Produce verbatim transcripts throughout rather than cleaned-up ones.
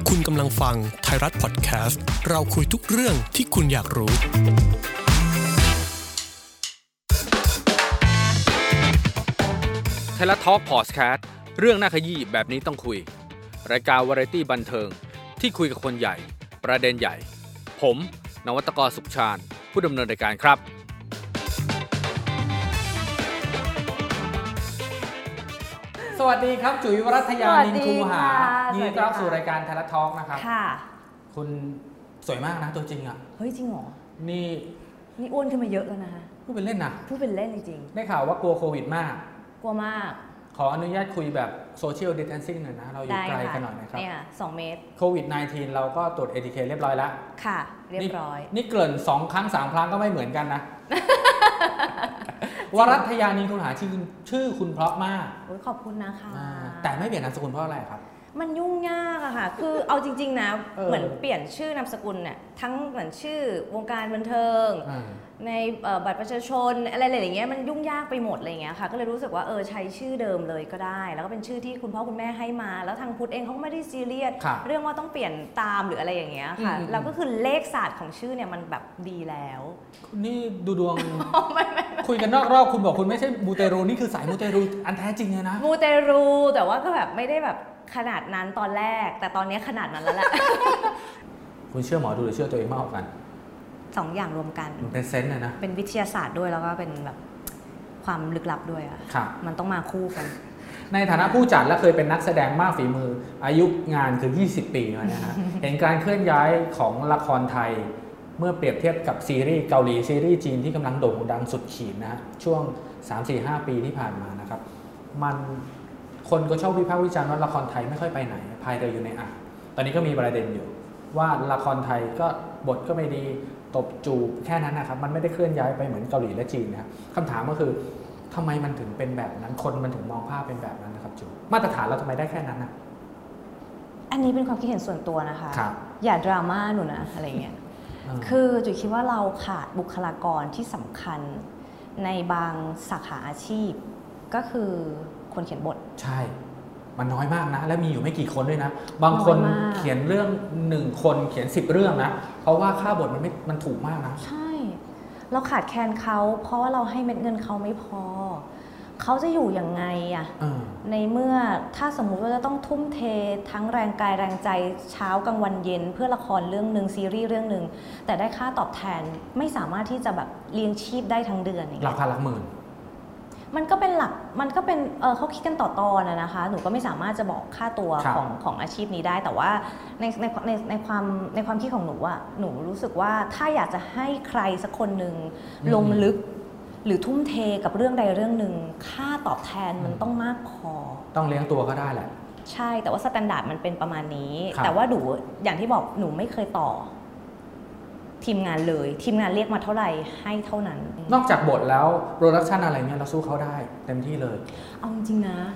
คุณกำลังฟังไทยรัฐพอดแคสต์เราคุยทุกเรื่องที่คุณอยากรู้ไทยรัฐทอล์คพอดแคสต์เรื่องน่าขยี้แบบนี้ต้องคุยรายการวาไรตี้บันเทิงที่คุยกับคนใหญ่ประเด็นใหญ่ผมนวัตกรสุขชาญผู้ดำเนินรายการครับสวัสดีครับจุ๋ยวรัตยานินคูหายินดีต้อนรับสู่รายการไทยรัฐทอล์คนะครับค่ะคุณสวยมากนะตัวจริงอ่ะเฮ้ยจริงเหรอนี่นี่อ้วนขึ้นมาเยอะแล้วนะคะพูดเป็นเล่นนะพูดเป็นเล่นจริงๆได้ข่าวว่ากลัวโควิดมากกลัวมากขออนุญาตคุยแบบโซเชียลดิสแทนซิ่งหน่อยนะเราอยู่ไกลกันหน่อยนะครับเนี่ยสองเมตรโควิด สิบเก้า เราก็ตรวจ เอ ที เค เรียบร้อยแล้วค่ะเรียบร้อยนี่เกริ่นสองครั้งสามครั้งก็ไม่เหมือนกันนะวรัตยานินคูหาชื่อชื่อคุณเพราะมากโอ้ยขอบคุณนะคะแต่ไม่เปลี่ยนนามสกุลเพราะอะไรครับมันยุ่งยากอะค่ะคือเอาจริงๆนะเหมือนเปลี่ยนชื่อนามสกุลเนี่ยทั้งเหมือนชื่อวงการบันเทิงในบัตรประชาชนอะไรๆอย่างเงี้ยมันยุ่งยากไปหมดอะไรเงี้ยค่ะก็เลยรู้สึกว่าเออใช้ชื่อเดิมเลยก็ได้แล้วก็เป็นชื่อที่คุณพ่อคุณแม่ให้มาแล้วทางพุทธเองเขาก็ไม่ได้ซีเรียสเรื่องว่าต้องเปลี่ยนตามหรืออะไรอย่างเงี้ยค่ะเราก็คือเลขศาสตร์ของชื่อเนี่ยมันแบบดีแล้วนี่ดูดวง คุยกันนอกรอบคุณบอกคุณไม่ใช่มูเตรูนี่คือสายมูเตรูอันแท้จริงเลยนะมูเตรูแต่ว่าก็แบบไม่ได้แบบขนาดนั้นตอนแรกแต่ตอนนี้ขนาดนั้นแล้วแหละคุณเชื่อหมอดูหรือเชื่อตัวเองมากกว่ากันสองอย่างรวมกันมันเป็นเซนส์นะเป็นวิทยาศาสตร์ด้วยแล้วก็เป็นแบบความลึกลับด้วยอ่ะมันต้องมาคู่กันในฐานะผู้จัดและเคยเป็นนักแสดงมากฝีมืออายุงานคือยี่สิบปีแล้วนะฮะ เห็นการเคลื่อนย้ายของละครไทยเมื่อเปรียบเทียบกับซีรีส์เกาหลีซีรีส์จีนที่กำลังโด่งดังสุดขีดนะช่วง สาม สี่ ห้า ปีที่ผ่านมานะครับมันคนก็ชอบวิพากษ์วิจารณ์ว่าละครไทยไม่ค่อยไปไหนพายเรืออยู่ในอ่างตอนนี้ก็มีประเด็นอยู่ว่าละครไทยก็บทก็ไม่ดีตบจูบแค่นั้นนะครับมันไม่ได้เคลื่อนย้ายไปเหมือนเกาหลีและจีนนะครับคำถามก็คือทำไมมันถึงเป็นแบบนั้นคนมันถึงมองภาพเป็นแบบนั้นนะครับจูมาตรฐานเราทำไมได้แค่นั้นนะอันนี้เป็นความคิดเห็นส่วนตัวนะคะอย่าดราม่าหนูนะอะไรเงี้ยคือจุ๋ยคิดว่าเราขาดบุคลากรที่สำคัญในบางสาขาอาชีพก็คือคนเขียนบทใช่มันน้อยมากนะและมีอยู่ไม่กี่คนด้วยนะบางคนเขียนเรื่องหนึ่งคนเขียนสิบเรื่องนะเพราะว่าค่าบทมันไม่มันถูกมากนะใช่เราขาดแคลนเขาเพราะว่าเราให้เม็ดเงินเขาไม่พอเขาจะอยู่ยังไงอะในเมื่อถ้าสมมุติว่าจะต้องทุ่มเททั้งแรงกายแรงใจเช้ากลางวันเย็นเพื่อละครเรื่องนึงซีรีส์เรื่องนึงแต่ได้ค่าตอบแทนไม่สามารถที่จะแบบเลี้ยงชีพได้ทั้งเดือนอย่างเงี้ยหลักพันหลักหมื่นมันก็เป็นหลักมันก็เป็นเออเขาคิดกันต่อตอนนะคะหนูก็ไม่สามารถจะบอกค่าตัวของของอาชีพนี้ได้แต่ว่าในในในในความในความคิดของหนูอะหนูรู้สึกว่าถ้าอยากจะให้ใครสักคนหนึ่งลงลึกหรือทุ่มเทกับเรื่องใดเรื่องหนึ่งค่าตอบแทนมันต้องมากพอต้องเลี้ยงตัวก็ได้แหละใช่แต่ว่าสแตนดาร์ดมันเป็นประมาณนี้แต่ว่าหนูอย่างที่บอกหนูไม่เคยต่อทีมงานเลยทีมงานเรียกมาเท่าไหร่ให้เท่านั้นนอกจากบทแล้วโปรดักชันอะไรเนี่ยเราสู้เขาได้เต็มที่เลยเอาจริงนะ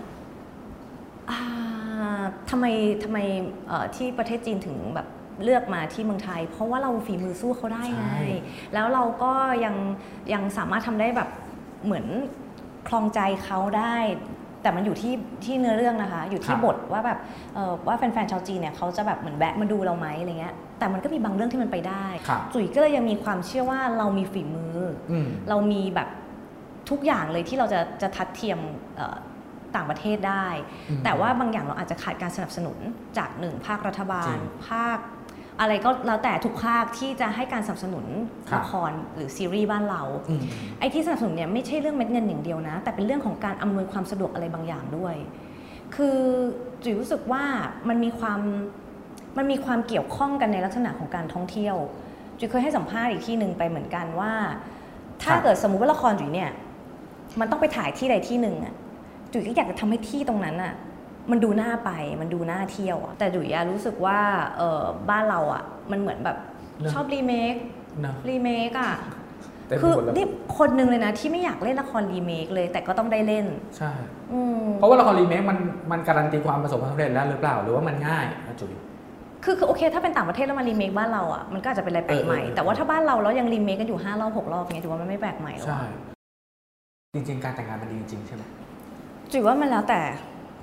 ทำไมทำไมที่ประเทศจีนถึงแบบเลือกมาที่เมืองไทยเพราะว่าเราฝีมือสู้เขาได้ไงแล้วเราก็ยังยังสามารถทำได้แบบเหมือนคลองใจเขาได้แต่มันอยู่ที่ที่เนื้อเรื่องนะคะอยู่ที่บทว่าแบบว่าแฟนๆชาวจีนเนี่ยเขาจะแบบเหมือนแวะมาดูเราไหมอะไรเงี้ยแต่มันก็มีบางเรื่องที่มันไปได้จุ๋ยก็เลยยังมีความเชื่อว่าเรามีฝีมือเรามีแบบทุกอย่างเลยที่เราจะจะทัดเทียมต่างประเทศได้แต่ว่าบางอย่างเราอาจจะขาดการสนับสนุนจากหนึ่งภาครัฐบาลภาคอะไรก็แล้วแต่ทุกภาคที่จะให้การสนับสนุนละครหรือซีรีส์บ้านเราไอ้ที่สนับสนุนเนี่ยไม่ใช่เรื่องเม็ดเงินอย่างเดียวนะแต่เป็นเรื่องของการอำนวยความสะดวกอะไรบางอย่างด้วยคือจุ๋ยรู้สึกว่ามันมีความมันมีความเกี่ยวข้องกันในลักษณะของการท่องเที่ยวจุ๋ยเคยให้สัมภาษณ์อีกที่หนึ่งไปเหมือนกันว่าถ้าเกิดสมมุติว่าละครจุ๋ยเนี่ยมันต้องไปถ่ายที่ใดที่หนึ่งอ่ะจุ๋ยก็อยากจะทำให้ที่ตรงนั้นอ่ะมันดูน่าไปมันดูน่าเที่ยวแต่จุ๋ยรู้สึกว่าเออบ้านเราอ่ะมันเหมือนแบบชอบรีเมครีเมคอ่ะคือนี่คนนึงเลยนะที่ไม่อยากเล่นละครรีเมคเลยแต่ก็ต้องได้เล่นใช่เพราะว่าละครรีเมคมันมันการันตีความประสบความสำเร็จแล้วหรือเปล่าหรือว่ามันง่ายนะจุ๋ยคือคือโอเคถ้าเป็นต่างประเทศแล้วมารีเมคบ้านเราอ่ะมันก็อาจจะเป็นอะไรแปลกใหม่แต่ว่าถ้าบ้านเราแล้วยังรีเมคกันอยู่ห้ารอบหกรอบเงี้ยจุ๋ยว่ามันไม่แปลกใหม่หรอกใช่จริงๆการแต่งงานมันดีจริงๆใช่ไหมจุ๋ยว่ามันแล้วแต่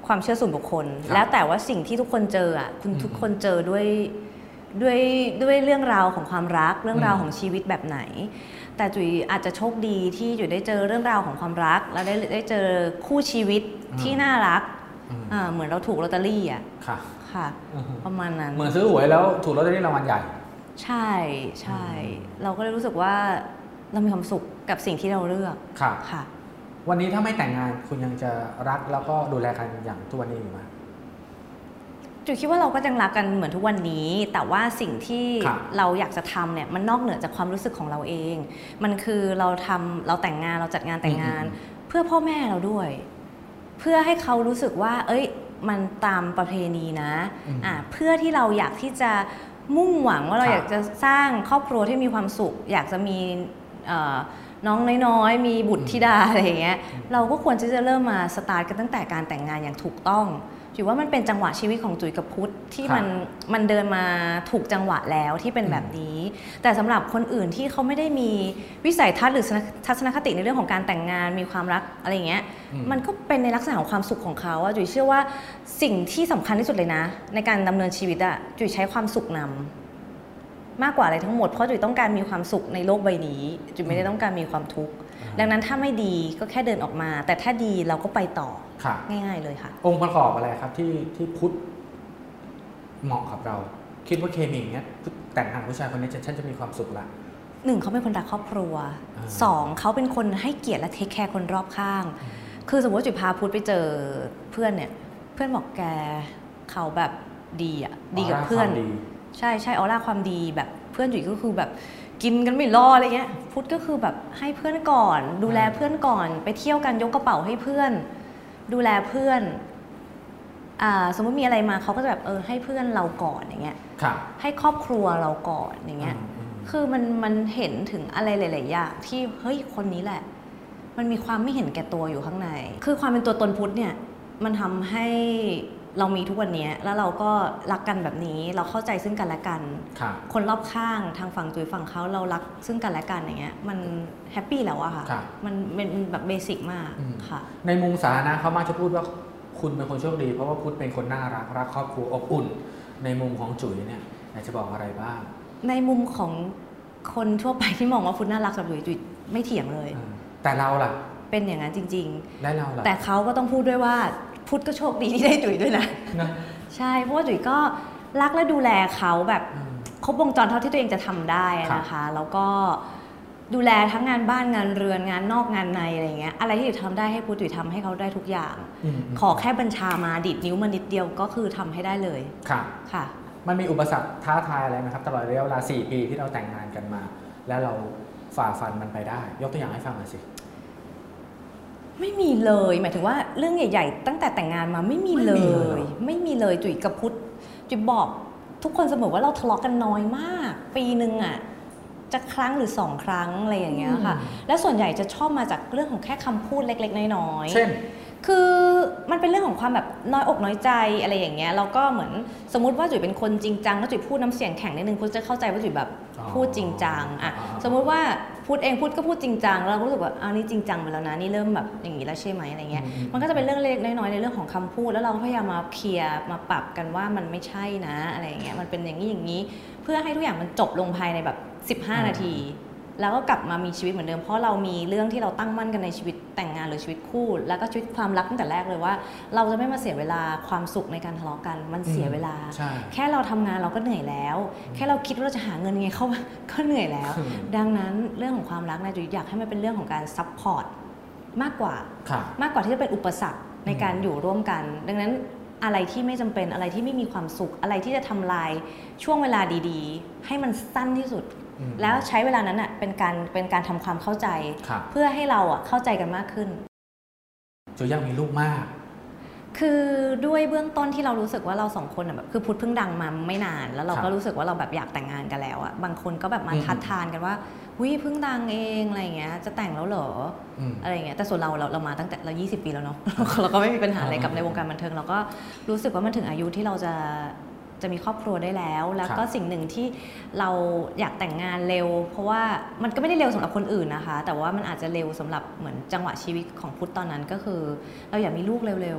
ความเชื่อส่วนบุคคลแล้วแต่ว่าสิ่งที่ทุกคนเจออ่ะคุณทุกคนเจอด้วยด้วยด้วยเรื่องราวของความรักเรื่องราวของชีวิตแบบไหนแต่จุ๋ยอาจจะโชคดีที่จุ๋ยได้เจอเรื่องราวของความรักแล้วได้ได้เจอคู่ชีวิตที่น่ารักเหมือนเราถูกลอตเตอรี่อ่ะค่ะค่ะประมาณนั้นเหมือนซื้อหวยแล้วถูกลอตเตอรี่รางวัลใหญ่ใช่ใช่เราก็เลยรู้สึกว่าเรามีความสุขกับสิ่งที่เราเลือกค่ะค่ะวันนี้ถ้าไม่แต่งงานคุณยังจะรักแล้วก็ดูแลกันอย่างทุกวันนี้อยู่ไหมจุ๋ยคิดว่าเราก็ยังรักกันเหมือนทุกวันนี้แต่ว่าสิ่งที่เราอยากจะทำเนี่ยมันนอกเหนือจากความรู้สึกของเราเองมันคือเราทำเราแต่งงานเราจัดงานแต่งงานเพื่อพ่อแม่เราด้วยเพื่อให้เขารู้สึกว่าเอ้ยมันตามประเพณีนะอ่าเพื่อที่เราอยากที่จะมุ่งหวังว่าเราอยากจะสร้างครอบครัวที่มีความสุขอยากจะมีน้องน้อยๆมีบุตรธิดาอะไรอย่างเงี้ยเราก็ควรที่จะเริ่มมาสตาร์ทกันตั้งแต่การแต่งงานอย่างถูกต้องจุ๋ยว่ามันเป็นจังหวะชีวิตของจุ๋ยกับพุทธที่มันมันเดินมาถูกจังหวะแล้วที่เป็นแบบนี้แต่สำหรับคนอื่นที่เขาไม่ได้มีวิสัยทัศน์หรือทัศนคติในเรื่องของการแต่งงานมีความรักอะไรอย่างเงี้ยมันก็เป็นในลักษณะของความสุขของเขาจุ๋ยเชื่อว่าสิ่งที่สำคัญที่สุดเลยนะในการดำเนินชีวิตอะจุ๋ยใช้ความสุขนำมากกว่าอะไรทั้งหมดเพราะจุ๋ยต้องการมีความสุขในโลกใบนี้จุ๋ยไม่ได้ต้องการมีความทุกข์ดังนั้นถ้าไม่ดีก็แค่เดินออกมาแต่ถ้าดีเราก็ไปต่อง่ายๆเลยค่ะองค์ประกอบอะไรครับที่ที่พุทธเหมาะกับเราคิดว่าเคมีเนี้ยแต่งงานผู้ชายคนนี้ฉันจะมีความสุขละหนึ่งเขาเป็นคนรักครอบครัวสองเขาเป็นคนให้เกียรติและเทคแคร์คนรอบข้างคือสมมติว่าจุ๋ยพาพุทธไปเจอเพื่อนเนี่ยเพื่อนบอกแกเขาแบบดีอ่ะดีกับเพื่อนใช่ใช่ออร่าความดีแบบเพื่อนจุ๋ยก็คือแบบกินกันไม่รออะไรเงี้ยพุทธก็คือแบบให้เพื่อนก่อนดูแลเพื่อนก่อนไปเที่ยวกันยกกระเป๋าให้เพื่อนดูแลเพื่อนอ่าสมมติมีอะไรมาเขาก็จะแบบเออให้เพื่อนเราก่อนอย่างเงี้ยให้ครอบครัวเราก่อนอย่างเงี้ยคือมันมันเห็นถึงอะไรหลายๆอย่างที่เฮ้ยคนนี้แหละมันมีความไม่เห็นแก่ตัวอยู่ข้างในคือความเป็นตัวตนพุทธเนี่ยมันทำให้เรามีทุกวันนี้แล้วเราก็รักกันแบบนี้เราเข้าใจซึ่งกันและกันคนรอบข้างทางฝั่งจุ๋ยฝั่งเขาเรารักซึ่งกันและกันอย่างเงี้ยมันแฮปปี้แล้วอะค่ะมันเป็นแบบเบสิกมากค่ะในมุมสาธารณะเขามักจะพูดว่าคุณเป็นคนโชคดีเพราะว่าพุทธเป็นคนน่ารักรักครอบครัวอบอุ่นในมุมของจุ๋ยเนี่ยอยากจะบอกอะไรบ้างในมุมของคนทั่วไปที่มองว่าพุทธน่ารักสำหรับจุ๋ยจุ๋ยไม่เถียงเลยแต่เราล่ะเป็นอย่างนั้นจริงๆและเราล่ะแต่เขาก็ต้องพูดด้วยว่าพุทธก็โชคดีที่ได้จุ๋ยด้วยนะใช่เพราะว่าจุ๋ยก็รักและดูแลเขาแบบครบวงจรเท่าที่ตัวเองจะทำได้นะคะแล้วก็ดูแลทั้งงานบ้านงานเรือนงานนอกงานในอะไรเงี้ยอะไรที่จุ๋ยทำได้ให้พุทธจุ๋ยทำให้เขาได้ทุกอย่างขอแค่บัญชามาดิดนิ้วมานิดเดียวก็คือทำให้ได้เลยค่ะค่ะมันมีอุปสรรคท้าทายอะไรไหมครับตลอดระยะเวลาสี่ปีที่เราแต่งงานกันมาแล้วเราฝ่าฟันมันไปได้ยกตัวอย่างให้ฟังหน่อยสิไม่มีเลยหมายถึงว่าเรื่องใหญ่ๆตั้งแต่แต่งงานมาไม่มีเลยไม่มีเลยจุ๋ยกับพุทธจุ๋ยบอกทุกคนเสมอว่าเราทะเลาะกันน้อยมากปีนึงอ่ะจะครั้งหรือสองครั้งอะไรอย่างเงี้ยค่ะและส่วนใหญ่จะชอบมาจากเรื่องของแค่คำพูดเล็กๆน้อยๆเช่นคือมันเป็นเรื่องของความแบบน้อยอกน้อยใจอะไรอย่างเงี้ยเราก็เหมือนสมมุติว่าจุ๋ยเป็นคนจริงจังแล้วจุ๋ยพูดน้ำเสียงแข็งนิดนึงพุทธจะเข้าใจว่าจุ๋ยแบบพูดจริงจังอ่ะสมมุติว่าพูดเองพูดก็พูดจริงจังเรารู้สึกว่าอ้าวนี่จริงจังไปแล้วนะนี่เริ่มแบบอย่างนี้แล้วใช่ไหมอะไรเงี้ยมันก็จะเป็นเรื่องเล็กน้อยในเรื่องของคำพูดแล้วเราก็พยายามมาเคลียร์มาปรับกันว่ามันไม่ใช่นะอะไรอย่างเงี้ยมันเป็นอย่างนี้อย่างนี้เพื่อให้ทุกอย่างมันจบลงภายในแบบสิบห้านาทีแล้วก็กลับมามีชีวิตเหมือนเดิมเพราะเรามีเรื่องที่เราตั้งมั่นกันในชีวิตแต่งงานหรือชีวิตคู่แล้วก็ชีวิตความรักตั้งแต่แรกเลยว่าเราจะไม่มาเสียเวลาความสุขในการทะเลาะกันมันเสียเวลาแค่เราทำงานเราก็เหนื่อยแล้วแค่เราคิดว่าเราจะหาเงินไงเข้าก็เหนื่อยแล้วดังนั้นเรื่องของความรักนะจุ๋ยอยากให้มันเป็นเรื่องของการซัพพอร์ตมากกว่ามากกว่าที่จะเป็นอุปสรรคในการอยู่ร่วมกันดังนั้นอะไรที่ไม่จำเป็นอะไรที่ไม่มีความสุขอะไรที่จะทำลายช่วงเวลาดีๆให้มันสั้นที่สุดแล้วใช้เวลานั้นอ่ะเป็นการเป็นการทำความเข้าใจเพื่อให้เราอ่ะเข้าใจกันมากขึ้นจุ๋ยอยากมีลูกมากคือด้วยเบื้องต้นที่เรารู้สึกว่าเราสองคนแบบคือพุทธเพิ่งดังมาไม่นานแล้วเราก็รู้สึกว่าเราแบบอยากแต่งงานกันแล้วอ่ะบางคนก็แบบมาทัดทานกันว่าวิเพิ่งดังเองอะไรเงี้ยจะแต่งแล้วเหรออะไรเงี้ยแต่ส่วนเราเราเรามาตั้งแต่เรายี่สิบปีแล้วเนาะเราก็ไม่มีปัญหาอะไรกับในวงการบันเทิงเราก็รู้สึกว่ามันถึงอายุที่เราจะจะมีครอบครัวได้แล้วแล้วก็สิ่งหนึ่งที่เราอยากแต่งงานเร็วเพราะว่ามันก็ไม่ได้เร็วสำหรับคนอื่นนะคะแต่ว่ามันอาจจะเร็วสำหรับเหมือนจังหวะชีวิตของพุทธตอนนั้นก็คือเราอยากมีลูกเร็วๆอ่ะ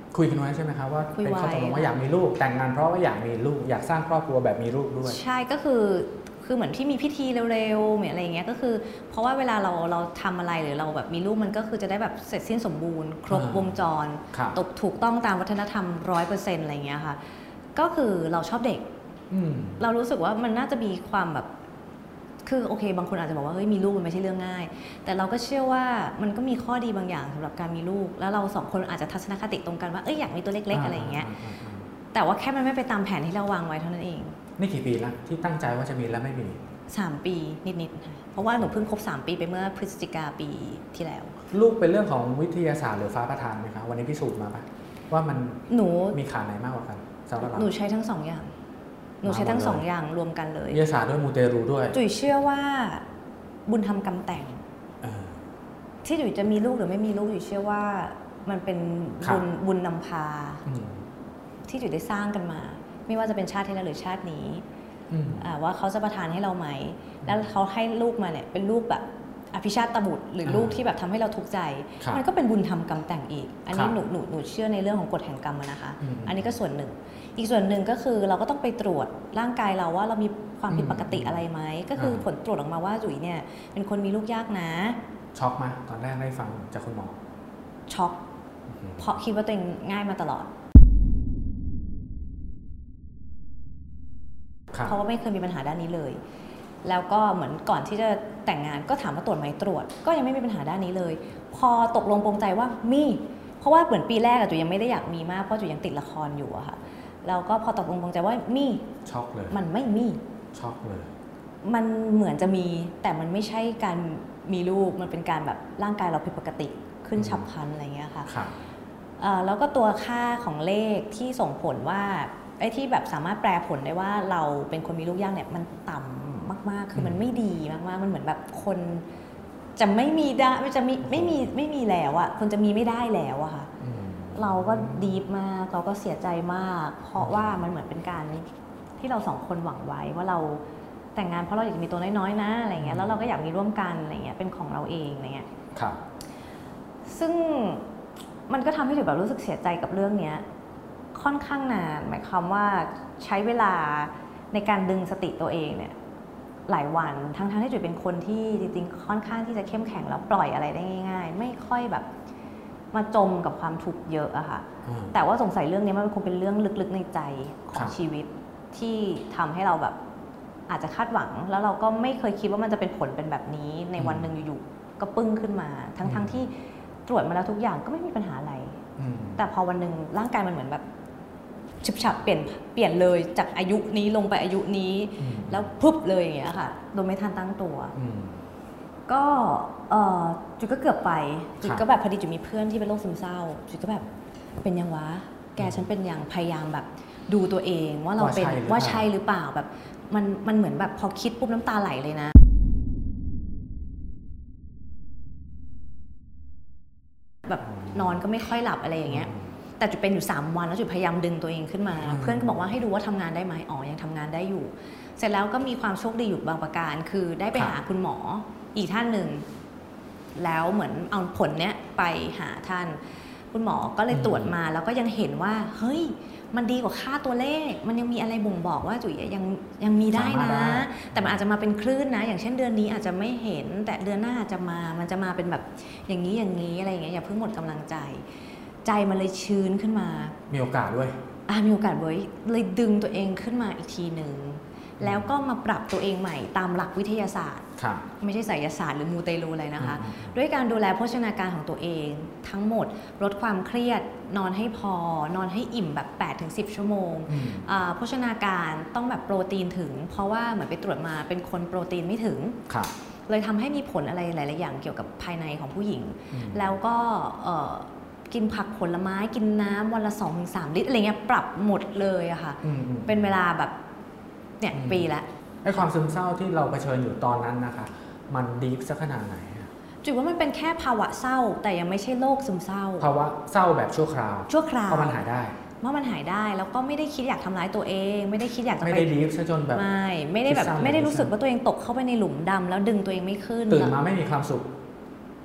คุยกันไว้ใช่ไหมครับว่าเป็นข้อตกลงว่าอยากมีลูกแต่งงานเพราะว่าอยากมีลูกอยากสร้างครอบครัวแบบมีลูกด้วยใช่ก็คือคือเหมือนที่มีพิธีเร็วๆเหมือนอะไรอย่างเงี้ยก็คือเพราะว่าเวลาเราเราทำอะไรหรือเราแบบมีลูกมันก็คือจะได้แบบเสร็จสิ้นสมบูรณ์ครบวงจรตกถูกต้องตามวัฒนธรรมร้อยเปอร์เซ็นต์อะไรอย่างเงี้ยค่ะก็คือเราชอบเด็กเรารู้สึกว่ามันน่าจะมีความแบบคือโอเคบางคนอาจจะบอกว่าเฮ้ยมีลูกมันไม่ใช่เรื่องง่ายแต่เราก็เชื่อว่ามันก็มีข้อดีบางอย่างสำหรับการมีลูกแล้วเราสองคนอาจจะทัศนคติตรงกันว่าเอ้ยอยากมีตัวเล็กๆอะไรอย่างเงี้ยแต่ว่าแค่มันไม่ไปตามแผนที่เราวางไว้เท่านั้นเองนี่กี่ปีแล้วที่ตั้งใจว่าจะมีแล้วไม่มีสามปีนิดๆเพราะว่าหนูเพิ่งครบสามปีไปเมื่อพฤศจิกาปีที่แล้วลูกเป็นเรื่องของวิทยาศาสตร์หรือฟ้าประทานไหมคะวันนี้พิสูจน์มาปะว่ามันหนูมีขาไหนมากกว่ากันสำหรับเราหนูใช้ทั้งสองอย่างหนูใช้ทั้งสองอย่างรวมกันเลยวิทยาศาสตร์ด้วยมูเตรูด้วยจุ๋ยเชื่อว่าบุญทำกรรมแต่งที่จุ๋ยจะมีลูกหรือไม่มีลูกจุ๋ยเชื่อว่ามันเป็นบุญบุญนำพาที่จุ๋ยได้สร้างกันมาไม่ว่าจะเป็นชาติที่แล้วหรือชาตินี้ว่าเขาจะประทานให้เราไหมแล้วเขาให้ลูกมาเนี่ยเป็นลูกแบบอภิชาติบุตรหรือลูกที่แบบทำให้เราทุกข์ใจมันก็เป็นบุญทำกรรมแต่งอีกอันนี้หนูหนูหนูเชื่อในเรื่องของกฎแห่งกรรมนะคะอันนี้ก็ส่วนหนึ่งอีกส่วนหนึ่งก็คือเราก็ต้องไปตรวจร่างกายเราว่าเรามีความผิดปกติอะไรไหมก็คือผลตรวจออกมาว่าจุ๋ยเนี่ยเป็นคนมีลูกยากนะช็อกไหมตอนแรกได้ฟังจากคุณหมอช็อกเพราะคิดว่าตัวเองง่ายมาตลอดเพราะว่าไม่เคยมีปัญหาด้านนี้เลยแล้วก็เหมือนก่อนที่จะแต่งงานก็ถามว่าตรวจไหมตรวจก็ยังไม่มีปัญหาด้านนี้เลยพอตกลงปรงใจว่ามีเพราะว่าเหมือนปีแรกอะจุ๋ยยังไม่ได้อยากมีมากเพราะจุ๋ยยังติดละครอยู่อะค่ะแล้วก็พอตกลงปรงใจว่ามีช็อกเลยมันไม่มีช็อกเลยมันเหมือนจะมีแต่มันไม่ใช่การมีลูกมันเป็นการแบบร่างกายเราผิดปกติขึ้นฉับพลันอะไรเงี้ยค่ะแล้วก็ตัวค่าของเลขที่ส่งผลว่าไอ้ที่แบบสามารถแปลผลได้ว่าเราเป็นคนมีลูกยากเนี่ยมันต่ำมากๆคือมันไม่ดีมากๆมันเหมือนแบบคนจะไม่มีได้ไม่จะมีไม่มีไม่มีแล้วอะคนจะมีไม่ได้แล้วอะค่ะเราก็ดีฟมากเราก็เสียใจมากเพราะว่ามันเหมือนเป็นการที่เราสองคนหวังไว้ว่าเราแต่งงานเพราะเราอยากจะมีตัวน้อยๆนะอะไรเงี้ยแล้วเราก็อยากมีร่วมกันอะไรเงี้ยเป็นของเราเองอะไรเงี้ยครับซึ่งมันก็ทำให้จุ๋ยแบบรู้สึกเสียใจกับเรื่องเนี้ยค่อนข้างนานหมายความว่าใช้เวลาในการดึงสติตัวเองเนี่ยหลายวันทั้งๆที่จุ๋ยเป็นคนที่จริงๆค่อนข้างที่จะเข้มแข็งแล้วปล่อยอะไรได้ง่ายๆไม่ค่อยแบบมาจมกับความทุกข์เยอะอะค่ะแต่ว่าสงสัยเรื่องนี้มันคงเป็นเรื่องลึกๆในใจของชีวิตที่ทำให้เราแบบอาจจะคาดหวังแล้วเราก็ไม่เคยคิดว่ามันจะเป็นผลเป็นแบบนี้ในวันหนึ่งอยู่ๆก็ปึ้งขึ้นมาทั้งๆที่ตรวจมาแล้วทุกอย่างก็ไม่มีปัญหาอะไรแต่พอวันหนึ่งร่างกายมันเหมือนแบบฉิบฉับเปลี่ยนเปลี่ยนเลยจากอายุนี้ลงไปอายุนี้แล้วปุ๊บเลยอย่างเงี้ยค่ะโดยไม่ทันตั้งตัวก็จุดก็เกือบไปจุดก็แบบพอดีจุดมีเพื่อนที่เป็นโรคซึมเศร้าจุดก็แบบเป็นยังวะแกฉันเป็นยังพยายามแบบดูตัวเองว่าเราเป็นว่าใช่หรือเปล่าแบบมันมันเหมือนแบบพอคิดปุ๊บน้ำตาไหลเลยนะแบบนอนก็ไม่ค่อยหลับอะไรอย่างเงี้ยแต่จุดเป็นอยู่สามวันแล้วจุดพยายามดึงตัวเองขึ้นมาเพื่อนก็บอกว่าให้ดูว่าทำงานได้ไหมอ๋อยังทำงานได้อยู่เสร็จแล้วก็มีความโชคดีอยู่บางประการคือได้ไปหาคุณหมออีกท่านหนึ่งแล้วเหมือนเอาผลเนี้ยไปหาท่านคุณหมอก็เลยตรวจมาแล้วก็ยังเห็นว่าเฮ้ยมันดีกว่าค่าตัวเลขมันยังมีอะไรบ่งบอกว่าจุ๋ยยังยังมีได้นะแต่มันอาจจะมาเป็นคลื่นนะอย่างเช่นเดือนนี้อาจจะไม่เห็นแต่เดือนหน้าอาจจะมามันจะมาเป็นแบบอย่างนี้อย่างนี้อะไรอย่างเงี้ยอย่าเพิ่งหมดกำลังใจใจมันเลยชื้นขึ้นมามีโอกาสด้วยอ่ามีโอกาสไว้เลยดึงตัวเองขึ้นมาอีกทีหนึ่งแล้วก็มาปรับตัวเองใหม่ตามหลักวิทยาศาสตร์ไม่ใช่ไสยศาสตร์หรือมูเตลูอะไรนะคะด้วยการดูแลโภชนาการของตัวเองทั้งหมดลดความเครียดนอนให้พอนอนให้อิ่มแบบ แปดถึงสิบ ชั่วโมงโภชนาการต้องแบบโปรตีนถึงเพราะว่าเหมือนไปตรวจมาเป็นคนโปรตีนไม่ถึงเลยทำให้มีผลอะไรหลายๆอย่างเกี่ยวกับภายในของผู้หญิงแล้วก็กินผักผลไม้กินน้ำวันละ สองถึงสาม ลิตรอะไรเงี้ยปรับหมดเลยอะค่ะเป็นเวลาแบบเนี่ยปีละไอ้ความซึมเศร้าที่เราเผชิญอยู่ตอนนั้นนะคะมันดีฟสักขนาดไหนจุ๋ยว่ามันเป็นแค่ภาวะเศร้าแต่ยังไม่ใช่โรคซึมเศร้าภาวะเศร้าแบบชั่วคราวชั่วคราวเพราะมันหายได้เมื่อมันหายได้แล้วก็ไม่ได้คิดอยากทำร้ายตัวเองไม่ได้คิดอยากจะไปไม่ได้ดีฟซะจนแบบไม่ไม่ได้แบบไม่ได้รู้สึกว่าตัวเองตกเข้าไปในหลุมดำแล้วดึงตัวเองไม่ขึ้นตื่นมาไม่มีความสุข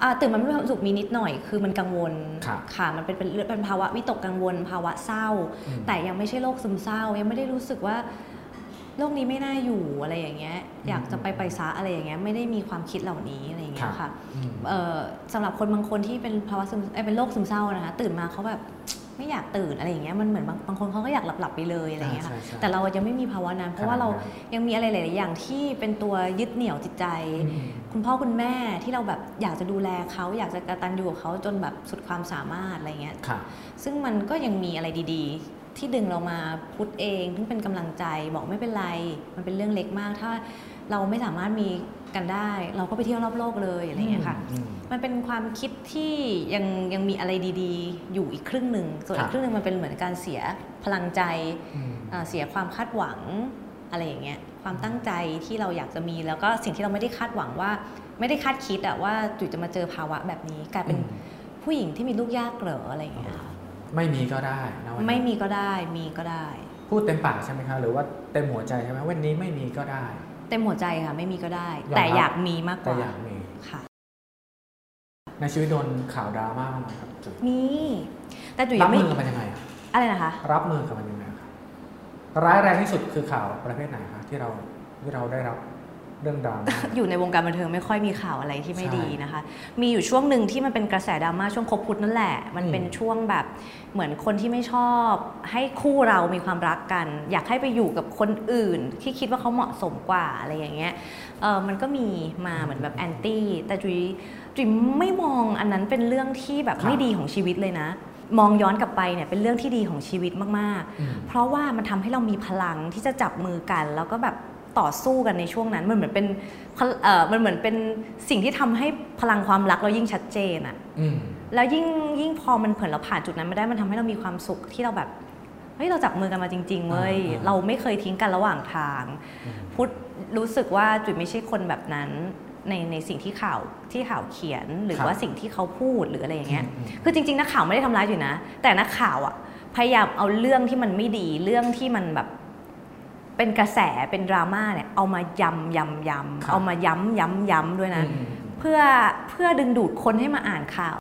ตื่นมาไม่มีความสุขมีนิดหน่อยคือมันกังวลค่ะค่ะมันเป็นเป็นเป็นภาวะวิตกกังวลภาวะเศร้าแต่ยังไม่ใช่โรคซึมเศร้ายังไม่ได้รู้สึกว่าโลกนี้ไม่น่าอยู่อะไรอย่างเงี้ยอยากจะไปไปซะอะไรอย่างเงี้ยไม่ได้มีความคิดเหล่านี้อะไรอย่างเงี้ยค่ะสำหรับคนบางคนที่เป็นภาวะซึมเป็นโรคซึมเศร้านะคะตื่นมาเขาแบบไม่อยากตื่นอะไรอย่างเงี้ยมันเหมือนบางบางคนเขาก็อยากหลับหลับไปเลยอะไรอย่างเงี้ยค่ะแต่เรายังไม่มีภาวะนั้นเพราะว่าเรายังมีอะไรหลายๆอย่างที่เป็นตัวยึดเหนี่ยวจิตใจคุณพ่อคุณแม่ที่เราแบบอยากจะดูแลเขาอยากจะกตัญญูกับเขาจนแบบสุดความสามารถอะไรเงี้ยซึ่งมันก็ยังมีอะไรดีๆที่ดึงเรามาพุทธเองที่เป็นกำลังใจบอกไม่เป็นไรมันเป็นเรื่องเล็กมากถ้าเราไม่สามารถมีกันได้เราก็ไปเที่ยวรอบโลกเลยอะไรเงี้ยค่ะมันเป็นความคิดที่ยังยังมีอะไรดีๆอยู่อีกครึ่งหนึ่งส่วนอีกครึ่งหนึ่งมันเป็นเหมือนการเสียพลังใจเสียความคาดหวังอะไรอย่างเงี้ยความตั้งใจที่เราอยากจะมีแล้วก็สิ่งที่เราไม่ได้คาดหวังว่าไม่ได้คาดคิดอะว่าจุ๋ยจะมาเจอภาวะแบบนี้กลายเป็นผู้หญิงที่มีลูกยากเหรออะไรอย่างเงี้ยไม่มีก็ได้นะไม่มีก็ได้มีก็ได้พูดเต็มปากใช่ไหมคะหรือว่าเต็มหัวใจใช่ไหมวันนี้ไม่มีก็ได้เต็มหัวใจค่ะไม่มีก็ได้แต่อยากมีมากกว่าแต่อยากมีค่ะในชีวิตโดนข่าวดราม่าบ้างไหมครับจุ๋ยมีแต่จุ๋ยรับมือกับมันยังไงอะไรนะคะรับมือกับมันยังไงครับร้ายแรงที่สุดคือข่าวประเภทไหนคะที่เราที่เราได้รับเรื่องดราม่าอยู่ในวงการบันเทิงไม่ค่อยมีข่าวอะไรที่ไม่ดีนะคะมีอยู่ช่วงหนึ่งที่มันเป็นกระแสดราม่าช่วงคบพุทธนั่นแหละมันเป็นช่วงแบบเหมือนคนที่ไม่ชอบให้คู่เรามีความรักกันอยากให้ไปอยู่กับคนอื่นที่คิดว่าเขาเหมาะสมกว่าอะไรอย่างเงี้ยเออมันก็มีมาเหมือนแบบแอนตี้แต่จุ๋ยจุ๋ยไม่มองอันนั้นเป็นเรื่องที่แบบไม่ดีของชีวิตเลยนะมองย้อนกลับไปเนี่ยเป็นเรื่องที่ดีของชีวิตมากๆเพราะว่ามันทำให้เรามีพลังที่จะจับมือกันแล้วก็แบบต่อสู้กันในช่วงนั้นมันเหมือนเป็นเอ่อมันเหมือนเป็นสิ่งที่ทำให้พลังความรักเรายิ่งชัดเจนอ่ะแล้วยิ่งยิ่งพอมันเผลอเราผ่านจุดนั้นมาได้มันทำให้เรามีความสุขที่เราแบบเฮ้ยเราจับมือกันมาจริงๆเว้ยเราไม่เคยทิ้งกันระหว่างทางพุทธรู้สึกว่าจุ๋ยไม่ใช่คนแบบนั้นในในสิ่งที่ข่าวที่ข่าวเขียนหรือว่าสิ่งที่เขาพูดหรืออะไรอย่างเงี้ยคือจริงๆนักข่าวไม่ได้ทำร้ายจุ๋ยนะแต่นักข่าวอ่ะพยายามเอาเรื่องที่มันไม่ดีเรื่องที่มันแบบเป็นกระแสเป็นดราม่าเนี่ยเอามายำยำยำเอามาย้ำย้ำย้ำด้วยนะเพื่อเพื่อดึงดูดคนให้มาอ่านข่าว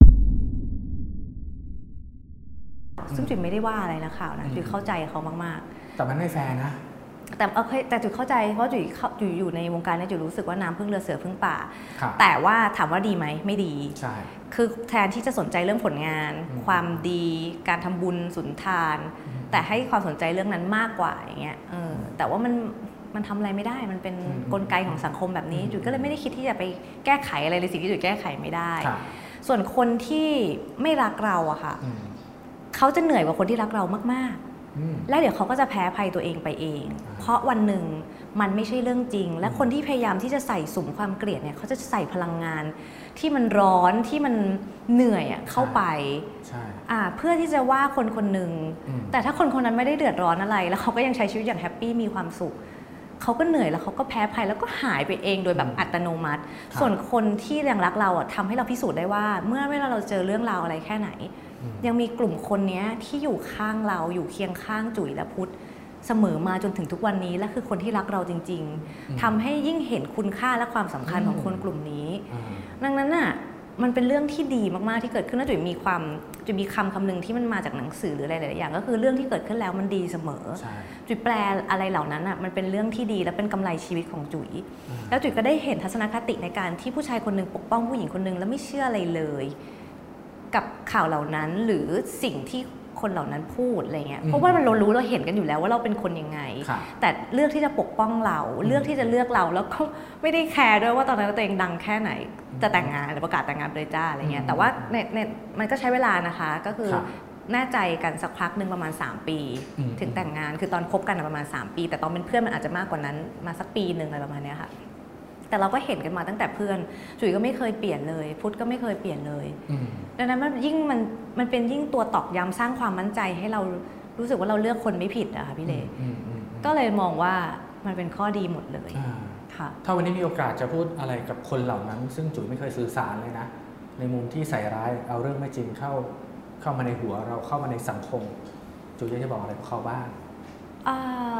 ซึ่งจุ๋ยไม่ได้ว่าอะไรนะข่าวนะจุ๋ยเข้าใจเขามากๆแต่มันไม่แฟร์นะแต่โอเคแต่จุ๋ยเข้าใจเพราะจุ๋ยจุ๋ยอยู่ในวงการนี้จุ๋ยรู้สึกว่าน้ำพึ่งเรือเสือพึ่งป่าแต่ว่าถามว่าดีไหมไม่ดีใช่คือแทนที่จะสนใจเรื่องผลงานความดีการทำบุญสุนทานแต่ให้ความสนใจเรื่องนั้นมากกว่าอย่างเงี้ยเออแต่ว่ามันมันทำอะไรไม่ได้มันเป็นกลไกของสังคมแบบนี้จุ๋ยก็เลยไม่ได้คิดที่จะไปแก้ไขอะไรในสิ่งที่จุ๋ยแก้ไขไม่ได้ส่วนคนที่ไม่รักเราอะค่ะเขาจะเหนื่อยกว่าคนที่รักเรามากๆแล้วเดี๋ยวเขาก็จะแพ้ภัยตัวเองไปเองเพราะวันหนึ่งมันไม่ใช่เรื่องจริงและคนที่พยายามที่จะใส่สุมความเกลียดเนี่ยเขาจะใส่พลังงานที่มันร้อนที่มันเหนื่อยอะเข้าไปเพื่อที่จะว่าคนคนหนึ่งแต่ถ้าคนคนนั้นไม่ได้เดือดร้อนอะไรแล้วเขาก็ยังใช้ชีวิตอย่างแฮปปี้มีความสุขเขาก็เหนื่อยแล้วเขาก็แพ้ภัยแล้วก็หายไปเองโดยแบบอัตโนมัติส่วนคนที่ยังรักเราอ่ะทำให้เราพิสูจน์ได้ว่าเมื่อเวลาเราเจอเรื่องราวอะไรแค่ไหนยังมีกลุ่มคนนี้ที่อยู่ข้างเราอยู่เคียงข้างจุ๋ยและพุทธเสมอมาจนถึงทุกวันนี้และคือคนที่รักเราจริงๆทำให้ยิ่งเห็นคุณค่าและความสำคัญของคนกลุ่มนี้ดังนั้นน่ะมันเป็นเรื่องที่ดีมากๆที่เกิดขึ้นแล้วจุ๋ยมีความจุ๋ยมีคำคำหนึ่งที่มันมาจากหนังสือหรืออะไรหลายอย่างก็คือเรื่องที่เกิดขึ้นแล้วมันดีเสมอจุ๋ยแปลอะไรเหล่านั้นอ่ะมันเป็นเรื่องที่ดีและเป็นกำไรชีวิตของจุ๋ยแล้วจุ๋ยก็ได้เห็นทัศนคติในการที่ผู้ชายคนหนึ่งปกป้องผู้หญิงคนหนึ่งแล้วไม่เชื่ออะไรเลยกับข่าวเหล่านั้นหรือสิ่งที่คนเหล่านั้นพูดอะไรเงี้ยเพราะว่ามันเรารู้เราเห็นกันอยู่แล้วว่าเราเป็นคนยังไงแต่เลือกที่จะปกป้องเราเลือกที่จะเลือกเราแล้วก็ไม่ได้แคร์ด้วยว่าตอนนั้นตัวเองดังแค่ไหนจะแต่งงานหรือประกาศแต่งงานเลยจ้าอะไรเงี้ยแต่ว่าเนี่ยมันก็ใช้เวลานะคะก็คือแน่ใจกันสักพักหนึ่งประมาณสามปีถึงแต่งงานคือตอนคบกันประมาณสามปีแต่ตอนเป็นเพื่อนมันอาจจะมากกว่านั้นมาสักปีนึงอะไรประมาณนี้ค่ะแต่เราก็เห็นกันมาตั้งแต่เพื่อนจุ๋ยก็ไม่เคยเปลี่ยนเลยพุทธก็ไม่เคยเปลี่ยนเลยดังนั้นมันยิ่งมันมันเป็นยิ่งตัวตอกย้ำสร้างความมั่นใจให้เรารู้สึกว่าเราเลือกคนไม่ผิดอะค่ะพี่เลก็เลยมองว่ามันเป็นข้อดีหมดเลยค่ะถ้าวันนี้มีโอกาสจะพูดอะไรกับคนเหล่านั้นซึ่งจุ๋ยไม่เคยสื่อสารเลยนะในมุมที่ใส่ร้ายเอาเรื่องไม่จริงเข้าเข้ามาในหัวเราเข้ามาในสังคมจุ๋ยจะบอกอะไรกับเขาบ้าง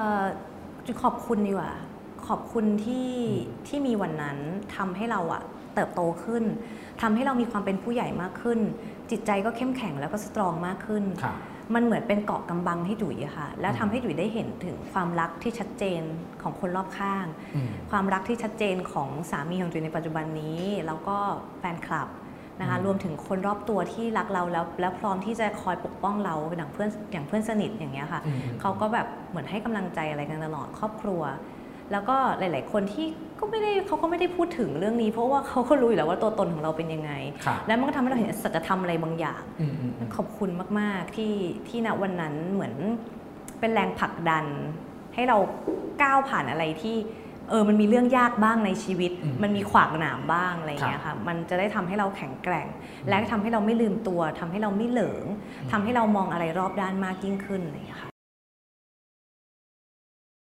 จุ๋ยขอบคุณดีกว่าขอบคุณที่ที่มีวันนั้นทำให้เราอะติบโตขึ้นทำให้เรามีความเป็นผู้ใหญ่มากขึ้นจิตใจก็เข้มแข็งแล้วก็สตรองมากขึ้นมันเหมือนเป็นเกาะกำบังให้จุ๋ยอะค่ะแล้วทำให้จุ๋ยได้เห็นถึงความรักที่ชัดเจนของคนรอบข้างความรักที่ชัดเจนของสามีของจุ๋ยในปัจจุบันนี้แล้วก็แฟนคลับนะคะรวมถึงคนรอบตัวที่รักเราแล้วแล้วพร้อมที่จะคอยปกป้องเราอย่างเพื่อนอย่างเพื่อนสนิทอย่างเงี้ยค่ะเขาก็แบบเหมือนให้กำลังใจอะไรกันตลอดครอบครัวแล้วก็หลายๆคนที่ก็ไม่ได้เขาก็ไม่ได้พูดถึงเรื่องนี้เพราะว่าเขาก็รู้อยู่แล้วว่าตัวตนของเราเป็นยังไงและมันก็ทำให้เราเห็นสัจธรรมอะไรบางอย่างขอบคุณมากๆที่ที่ณวันนั้นเหมือนเป็นแรงผลักดันให้เราก้าวผ่านอะไรที่เออมันมีเรื่องยากบ้างในชีวิตมันมีขวากหนามบ้างอะไรอย่างเงี้ยค่ะมันจะได้ทำให้เราแข็งแกร่งและทำให้เราไม่ลืมตัวทำให้เราไม่เหลิงทำให้เรามองอะไรรอบด้านมากยิ่งขึ้นอะไรอย่างเงี้ยค่ะ